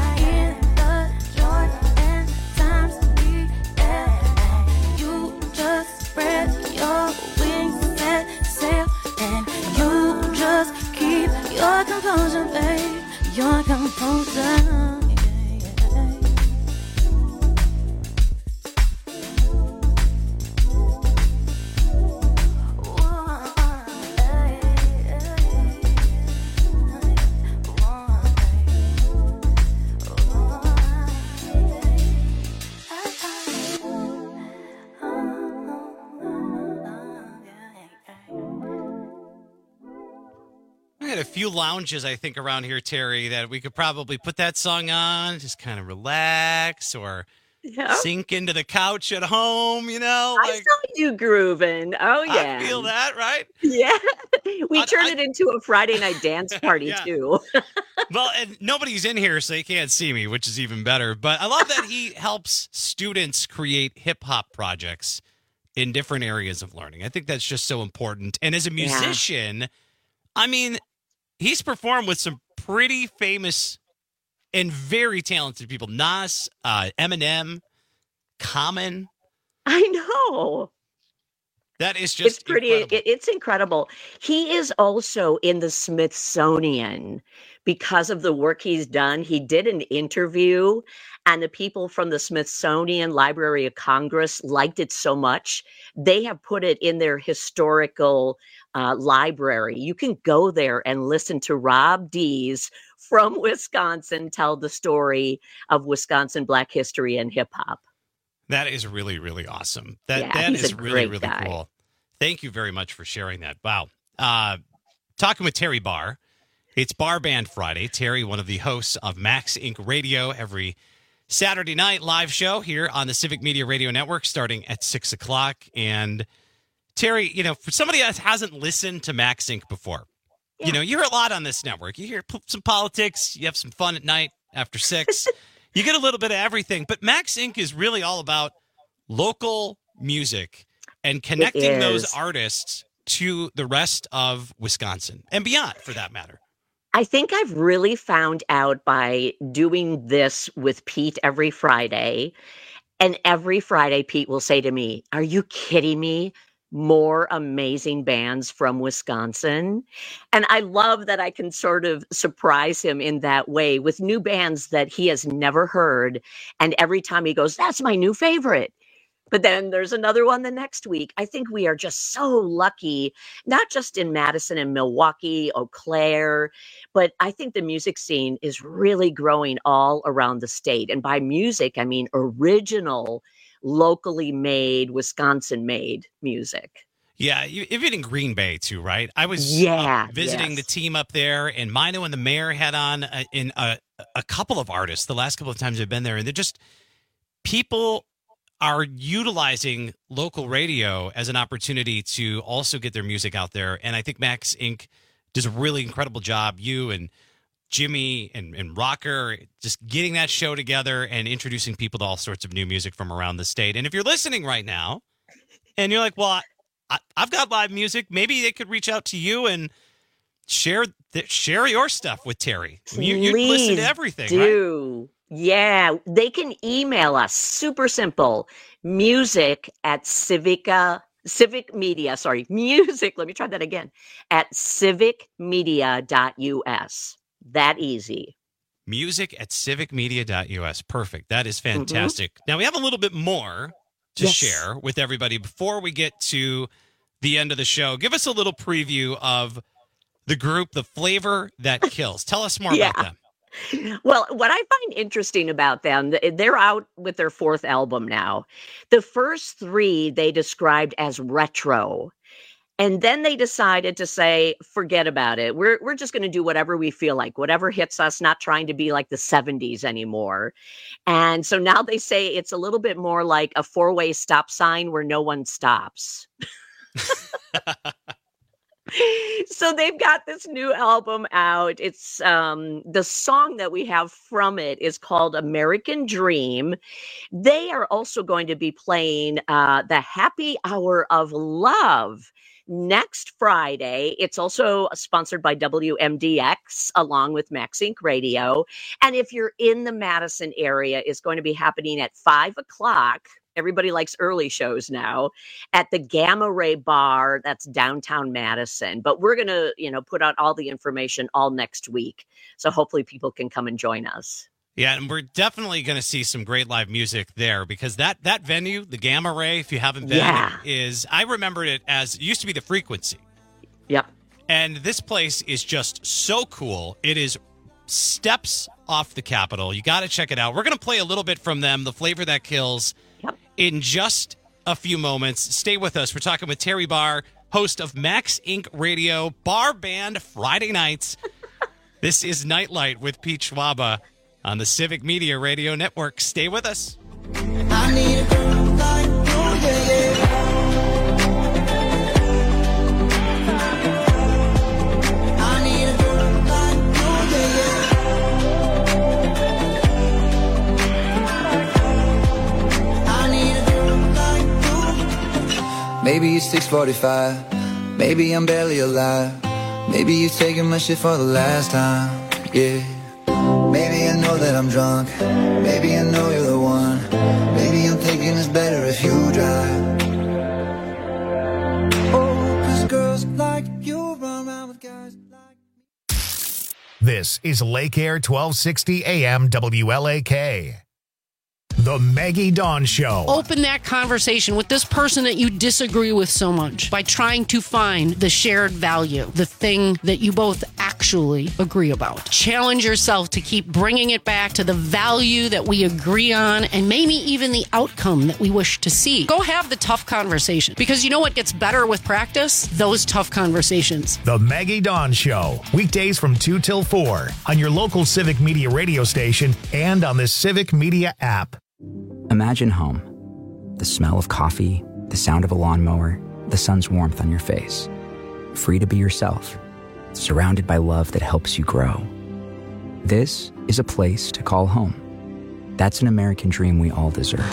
in the joy and times we have. You just spread your wings and sail, and you just keep your composure, babe. Your composure. We had a few lounges, I think, around here, Terry, that we could probably put that song on, just kind of relax, or Yeah. sink into the couch at home, you know? I Like, saw you grooving. Oh, yeah. I feel that, right? Yeah. We I- turned I- it into a Friday night dance party, Yeah. too. Well, and nobody's in here, so they can't see me, which is even better. But I love that he helps students create hip hop projects in different areas of learning. I think that's just so important. And as a Yeah. musician, I mean, he's performed with some pretty famous and very talented people. Nas, uh, Eminem, Common. I know. That is just It's pretty, incredible. it- it's incredible. He is also in the Smithsonian because of the work he's done. He did an interview, and the people from the Smithsonian Library of Congress liked it so much. They have put it in their historical uh, library. You can go there and listen to Rob Dees from Wisconsin tell the story of Wisconsin Black history and hip hop. That is really, really awesome. That Yeah, that he's is a really, great really guy. cool. Thank you very much for sharing that. Wow. Uh, talking with Terry Barr. It's Bar Band Friday. Terry, one of the hosts of Max Incorporated. Radio, every Saturday night live show here on the Civic Media Radio Network starting at six o'clock. And Terry, you know, for somebody that hasn't listened to Max Incorporated before, you know, you hear a lot on this network. You hear p- some politics. You have some fun at night after six. You get a little bit of everything. But Max Incorporated is really all about local music and connecting those is. artists to the rest of Wisconsin and beyond, for that matter. I think I've really found out by doing this with Pete every Friday. And every Friday, Pete will say to me, "Are you kidding me? More amazing bands from Wisconsin." And I love that I can sort of surprise him in that way with new bands that he has never heard. And every time he goes, "That's my new favorite." But then there's another one the next week. I think we are just so lucky, not just in Madison and Milwaukee, Eau Claire, but I think the music scene is really growing all around the state. And by music, I mean original, locally made, Wisconsin made music. Yeah, you- even in Green Bay, too, right? I was Yeah, uh, visiting yes. the team up there, and Mino and the mayor had on a, in a, a couple of artists the last couple of times I've been there, and they're just people are utilizing local radio as an opportunity to also get their music out there. And I think Max Incorporated does a really incredible job. You and Jimmy and, and Rocker just getting that show together and introducing people to all sorts of new music from around the state. And if you're listening right now and you're like, well, I, I, I've got live music, maybe they could reach out to you and share th- share your stuff with Terry. I mean, you, you listen to Please everything, right? do. Yeah, they can email us. Super simple. Music at Civica, Civic Media, sorry, music, let me try that again, at civic media dot u s. That easy. Music at civic media dot u s. Perfect. That is fantastic. Now, we have a little bit more to Yes. share with everybody before we get to the end of the show. Give us a little preview of the group, The Flavor That Kills. Tell us more Yeah. about them. Well, what I find interesting about them, th- they're out with their fourth album now. The first three they described as retro. And then they decided to say, forget about it. We're we're just going to do whatever we feel like, whatever hits us, not trying to be like the seventies anymore. And so now they say it's a little bit more like a four-way stop sign where no one stops. So they've got this new album out. It's um the song that we have from it is called American Dream. They are also going to be playing uh the Happy Hour of Love next Friday. It's also sponsored by W M D X along with Max Incorporated Radio. And if you're in the Madison area, it's going to be happening at five o'clock. Everybody likes early shows now at the Gamma Ray Bar. That's downtown Madison. But we're going to, you know, put out all the information all next week. So hopefully people can come and join us. Yeah, and we're definitely going to see some great live music there because that that venue, the Gamma Ray, if you haven't been, Yeah. is I remembered it as it used to be the Frequency. Yep. And this place is just so cool. It is steps off the Capitol. You got to check it out. We're going to play a little bit from them, The Flavor That Kills, in just a few moments. Stay with us. We're talking with Terry Barr, host of Max Incorporated Radio, Bar Band Friday nights. This is Nightlight with Pete Schwaba on the Civic Media Radio Network. Stay with us. I need a girl like you, yeah, yeah. I need a girl like you, yeah, yeah. I need a girl like you. Maybe it's six forty-five. Maybe I'm barely alive. Maybe you're taking my shit for the last time. Yeah. Maybe I know that I'm drunk. Maybe I know you're the one. Maybe I'm thinking it's better if you drive. Oh, 'cause girls like you run around with guys like... This is Lake Air twelve sixty A M W L A K. The Maggie Dawn Show. Open that conversation with this person that you disagree with so much by trying to find the shared value, the thing that you both actually agree about. Challenge yourself to keep bringing it back to the value that we agree on and maybe even the outcome that we wish to see. Go have the tough conversation, because you know what gets better with practice? Those tough conversations. The Maggie Dawn Show. Weekdays from two till four on your local Civic Media radio station and on the Civic Media app. Imagine home. The smell of coffee, the sound of a lawnmower, the sun's warmth on your face. Free to be yourself, surrounded by love that helps you grow. This is a place to call home. That's an American dream we all deserve.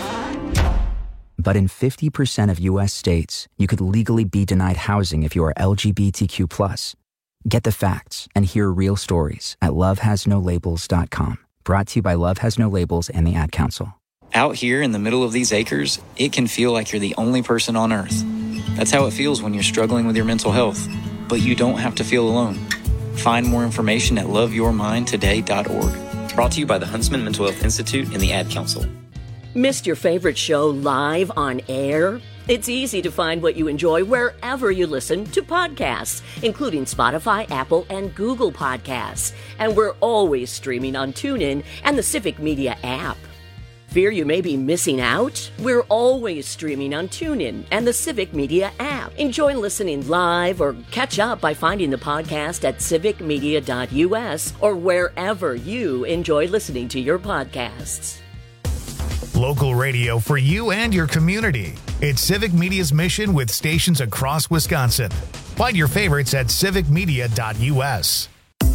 But in fifty percent of U S states, you could legally be denied housing if you are L G B T Q plus. Get the facts and hear real stories at love has no labels dot com. Brought to you by Love Has No Labels and the Ad Council. Out here in the middle of these acres, it can feel like you're the only person on Earth. That's how it feels when you're struggling with your mental health. But you don't have to feel alone. Find more information at love your mind today dot org. Brought to you by the Huntsman Mental Health Institute and the Ad Council. Missed your favorite show live on air? It's easy to find what you enjoy wherever you listen to podcasts, including Spotify, Apple, and Google Podcasts. And we're always streaming on TuneIn and the Civic Media app. Fear you may be missing out? We're always streaming on TuneIn and the Civic Media app. Enjoy listening live or catch up by finding the podcast at civic media dot U S or wherever you enjoy listening to your podcasts. Local radio for you and your community. It's Civic Media's mission with stations across Wisconsin. Find your favorites at civic media dot U S.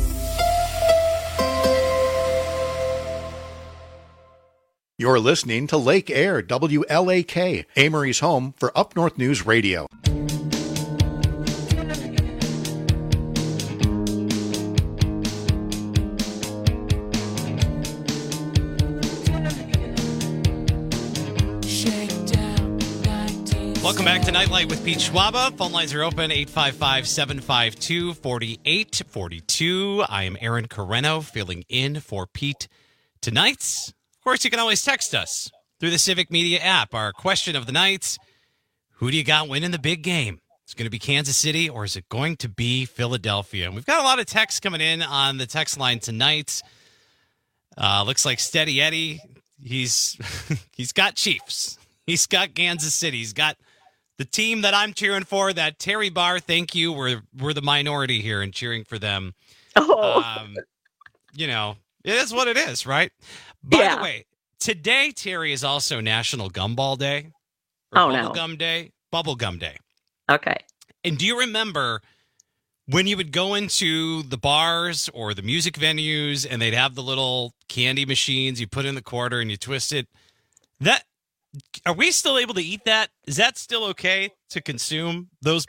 You're listening to Lake Air W L A K, Amory's home for Up North News Radio. Welcome back to Nightlight with Pete Schwaba. Phone lines are open, eight five five, seven five two, four eight four two. I am Aaron Carreno, filling in for Pete tonight. Of course, you can always text us through the Civic Media app. Our question of the night, who do you got winning the big game? Is it going to be Kansas City or is it going to be Philadelphia? And we've got a lot of texts coming in on the text line tonight. Uh, looks like Steady Eddie, he's he's got Chiefs. He's got Kansas City. He's got the team that I'm cheering for, that Terry Barr, thank you. We're, we're the minority here and cheering for them. Oh. Um, you know, it is what it is, right? By yeah. the way, today, Terry, is also National Gumball Day. Or Oh, Bubble no. Gum Day. Bubble Gum Day. Okay. And do you remember when you would go into the bars or the music venues and they'd have the little candy machines, you put in the quarter and you twist it? That are we still able to eat that? Is that still okay to consume those?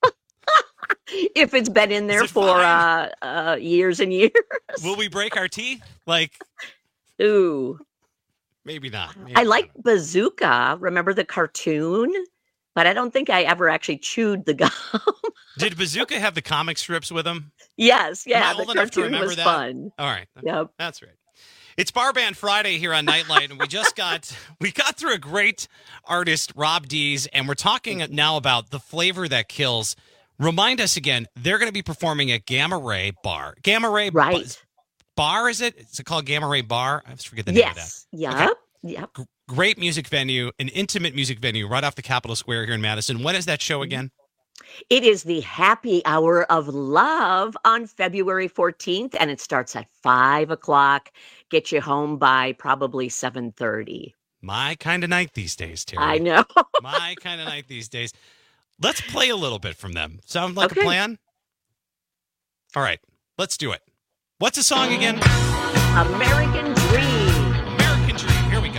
If it's been in there for uh, uh, years and years. Will we break our teeth? Like, ooh, maybe not. Maybe I like Bazooka. Remember the cartoon? But I don't think I ever actually chewed the gum. Did Bazooka have the comic strips with him? Yes, yeah. Am I The old enough to cartoon remember was that? fun. All right. Yep. That's right. It's Bar Band Friday here on Nightlight, and we just got we got through a great artist, Rob Dees, and we're talking now about the flavor that kills. Remind us again, they're going to be performing at Gamma Ray Bar. Gamma Ray right. Ba- Bar, is it? Is it called Gamma Ray Bar? I just forget the name of that. Yes. Yep. Yep. G- great music venue, an intimate music venue right off the Capitol Square here in Madison. When is that show again? It is the Happy Hour of Love on February fourteenth, and it starts at five o'clock. Get you home by probably seven thirty. My kind of night these days, Terry. I know. My kind of night these days. Let's play a little bit from them. Sound like Okay. a plan? All right, let's do it. What's the song again? American Dream. American Dream. Here we go.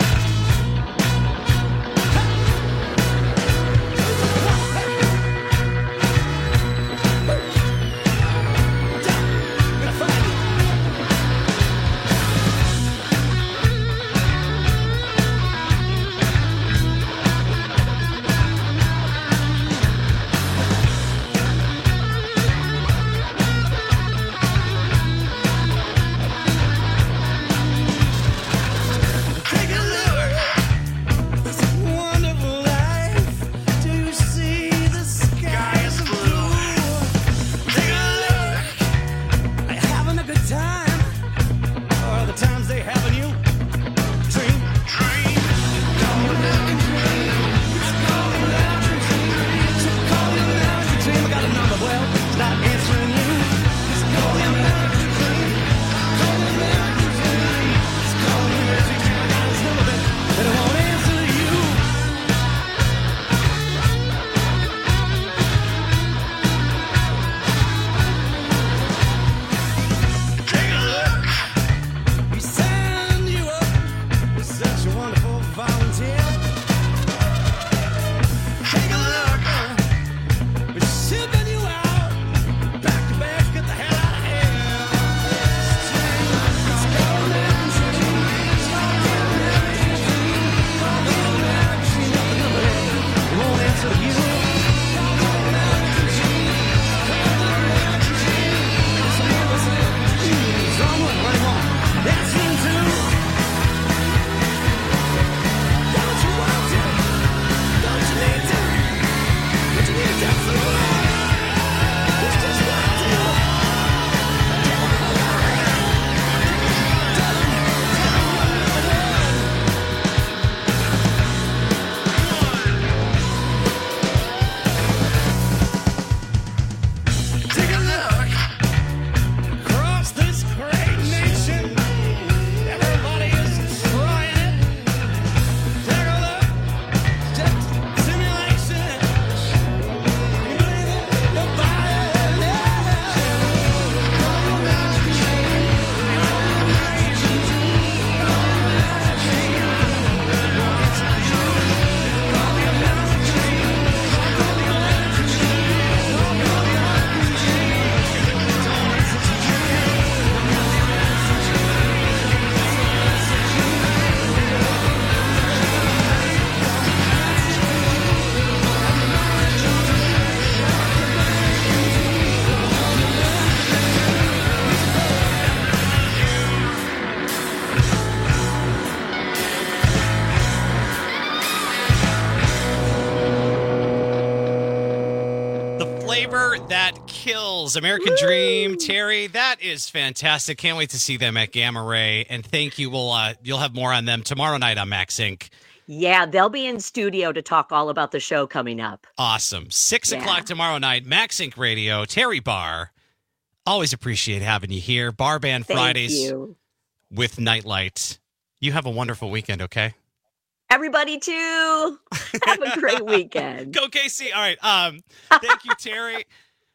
That kills. American Woo! Dream. Terry, that is fantastic. Can't wait to see them at Gamma Ray. And thank you. We'll, uh, you'll have more on them tomorrow night on Max Inc. Yeah, they'll be in studio to talk all about the show coming up. Awesome. Six Yeah. o'clock tomorrow night, Max Inc Radio, Terry Barr. Always appreciate having you here. Bar Band Thank Fridays you. with Nightlight. You have a wonderful weekend, okay? Everybody, too. Have a great weekend. Go K C. All right. Um, thank you, Terry.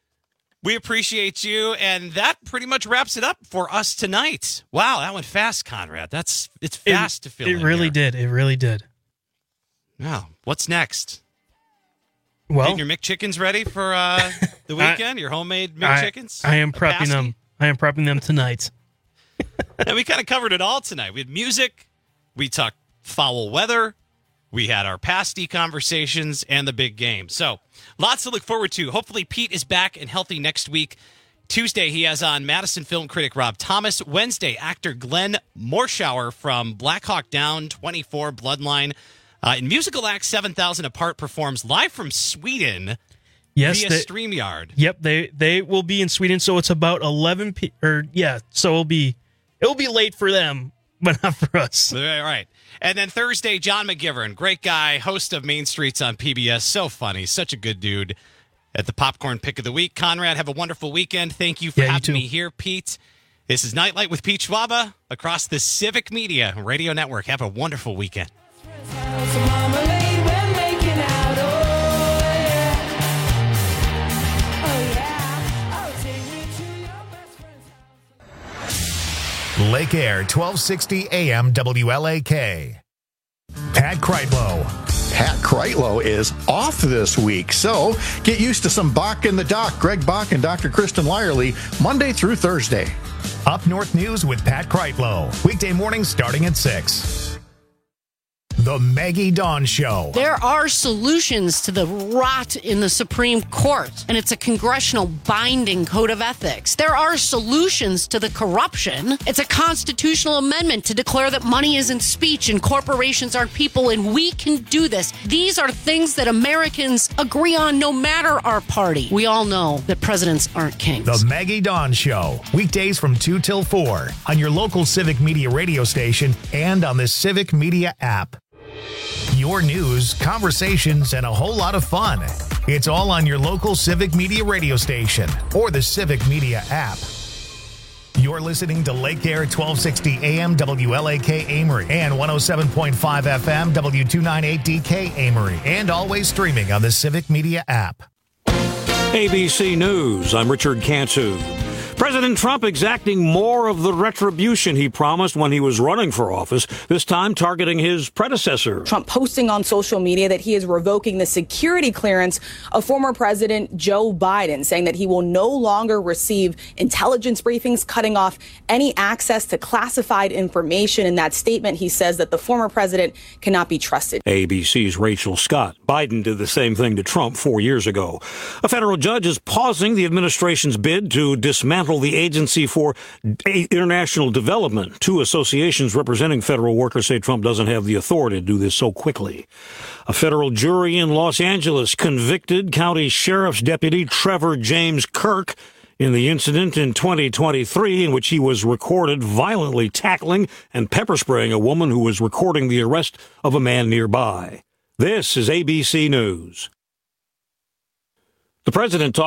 We appreciate you, and that pretty much wraps it up for us tonight. Wow, that went fast, Conrad. That's it's fast it, to fill It in really here. did. It really did. Wow. What's next? Well, Getting your McChickens ready for uh, the weekend? I, your homemade I, McChickens? I am A prepping pasty? them. I am prepping them tonight. And we kind of covered it all tonight. We had music. We talked foul weather. We had our pasty conversations and the big game. So lots to look forward to. Hopefully Pete is back and healthy next week. Tuesday, he has on Madison film critic Rob Thomas. Wednesday, actor Glenn Morshower from Black Hawk Down, twenty-four, Bloodline. Uh, and musical act seven thousand Apart performs live from Sweden Yes, via they- StreamYard. Yep, they they will be in Sweden, so it's about eleven p. Or yeah, so it'll be it'll be late for them, but not for us. All right. And then Thursday, John McGivern, great guy, host of Main Streets on P B S. So funny, such a good dude at the Popcorn Pick of the Week. Conrad, have a wonderful weekend. Thank you for Yeah, you having too. me here, Pete. This is Nightlight with Pete Schwaba across the Civic Media Radio Network. Have a wonderful weekend. Lake Air, twelve sixty A M W L A K. Pat Kreitlow. Pat Kreitlow is off this week, so get used to some Bach in the Dock. Greg Bach and Doctor Kristen Lyerly, Monday through Thursday. Up North News with Pat Kreitlow. Weekday mornings starting at six. The Maggie Dawn Show. There are solutions to the rot in the Supreme Court, and it's a congressional binding code of ethics. There are solutions to the corruption. It's a constitutional amendment to declare that money isn't speech and corporations aren't people, and we can do this. These are things that Americans agree on no matter our party. We all know that presidents aren't kings. The Maggie Dawn Show. Weekdays from two till four on your local Civic Media radio station and on the Civic Media app. Your news, conversations, and a whole lot of fun. It's all on your local Civic Media radio station or the Civic Media app. You're listening to Lake Air twelve sixty A M W L A K Amory and one oh seven point five F M W two ninety-eight D K Amory, and always streaming on the Civic Media app. A B C News, I'm Richard Cantu. President Trump exacting more of the retribution he promised when he was running for office, this time targeting his predecessor. Trump posting on social media that he is revoking the security clearance of former President Joe Biden, saying that he will no longer receive intelligence briefings, cutting off any access to classified information. In that statement, he says that the former president cannot be trusted. A B C's Rachel Scott. Biden did the same thing to Trump four years ago. A federal judge is pausing the administration's bid to dismantle the Agency for International Development. Two associations representing federal workers say Trump doesn't have the authority to do this so quickly. A federal jury in Los Angeles convicted County Sheriff's Deputy Trevor James Kirk in the incident in twenty twenty-three in which he was recorded violently tackling and pepper spraying a woman who was recording the arrest of a man nearby. This is A B C News. The president talked